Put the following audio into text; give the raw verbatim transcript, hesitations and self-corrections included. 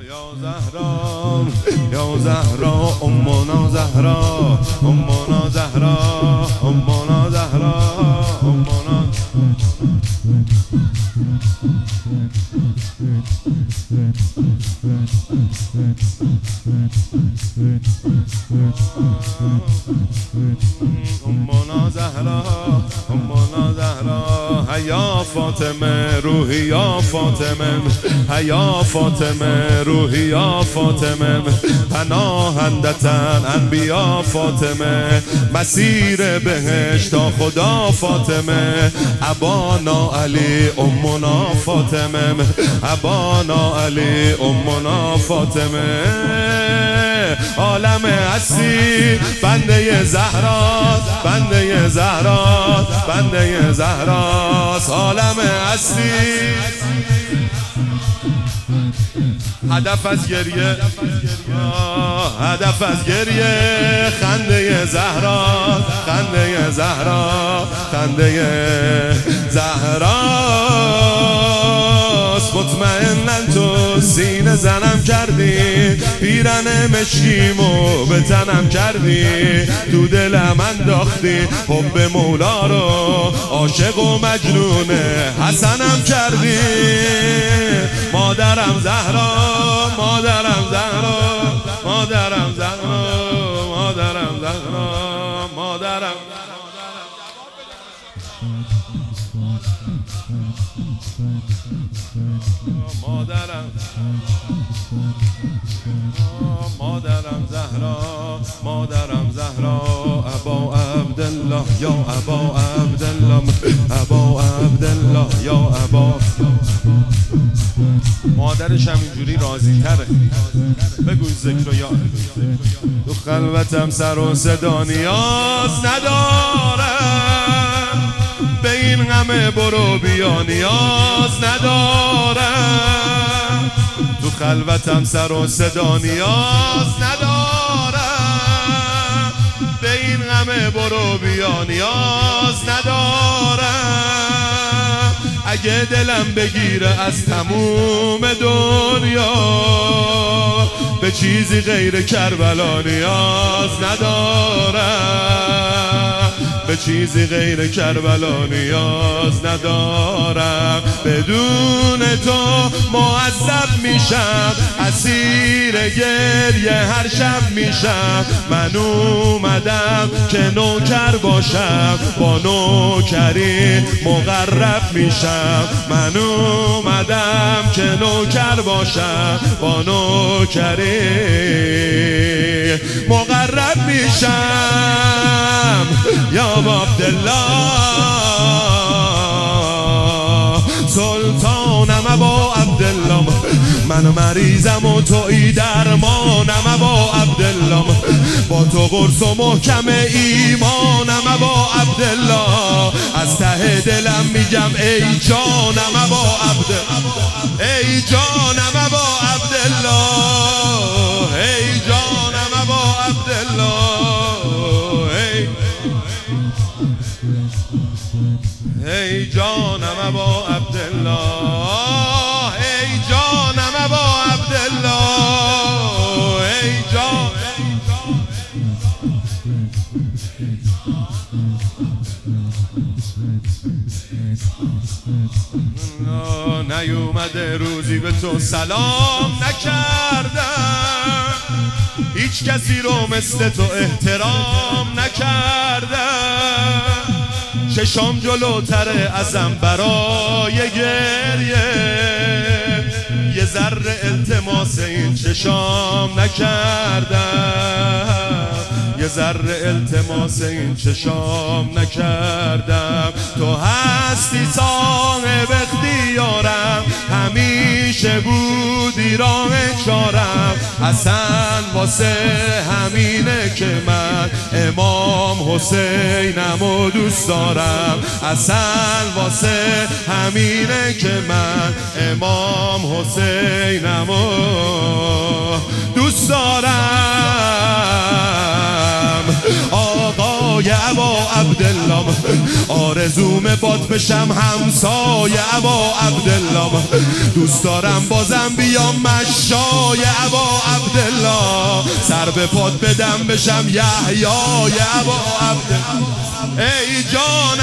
یا زهرا یا زهرا امنا زهرا امنا زهرا امنا زهرا امنا امنا زهرا امنا زهرا هیا فاطمه روحی یا فاطمه هیا فاطمه روحی یا فاطمه پناهندتن انبیا فاطمه مسیر بهشت تا خدا فاطمه ابانا علی امنا فاطمه ابانا علی امنا فاطمه عالم هستی بنده زهراست بنده زهراست بنده زهراست عالم هستی هدف از گریه هدف از گریه خنده زهرا خنده زهرا خنده زهراست مطمئنن تو سینه زنم کردی پیرن مشکیمو به تنم کردی تو دلم انداختی حب مولا رو عاشق و مجنون حسنم کردی مادرم زهرا مادرم زهرا مادرم زهرا مادرم زهرا مادرم مادرم مادرم زهرا مادرم زهرا ابا عبدالله یا ابا عبدالله ابا عبدالله یا ابا مادرش هم اینجوری راضی تره بگوی ذکر و یاد تو خلوتم سر و صدا نیاز ندارم به این غم برو بیا نیاز ندارم تو خلوتم سر و صدا نیاز ندارم به این غم برو بیا نیاز ندارم اگه دلم بگیره از تموم دنیا به چیزی غیر کربلا نیاز ندارم به چیزی غیر کربلا نیاز ندارم بدون تو معذب میشم اسیر گریه هر شب میشم من اومدم که نوکر باشم با نوکری مقرب میشم من اومدم که نوکر باشم با نوکری مقرب میشم یا عبدالله سلطانم ابا عبدالله من مریضم و تویی درمانم ابا عبدالله با تو قرص و محکم ایمانم ابا عبدالله از ته دلم میگم ای جانم ابا عبدالله ای جانم ابا عبدالله ای جانم ابا عبدالله ای جانم ابا عبدالله ای جانم ابا عبدالله ای جان نیومده روزی به تو سلام نکردم هیچ کسی رو مثل تو احترام نکردم چشام جلوتره ازم برای گریه یه ذره التماس این چشام نکردم یه ذره التماس این چشام نکردم تو هستی صاحب اختیارم همیشه بودی راه چارم اصلا واسه همینه که من امام حسینم و دوست دارم اصلا واسه همینه که من امام حسینم و دوست دارم آقای ابا عبدالله، آرزوم باد بشم همسایه ابا عبدالله، دوست دارم بازم بیام مشای ابا عبدالله، سر به پاد بدم بشم یحیای ابا عبدالله. ای جان